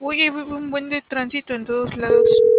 Oye, veo un buen de tránsito en todos lados.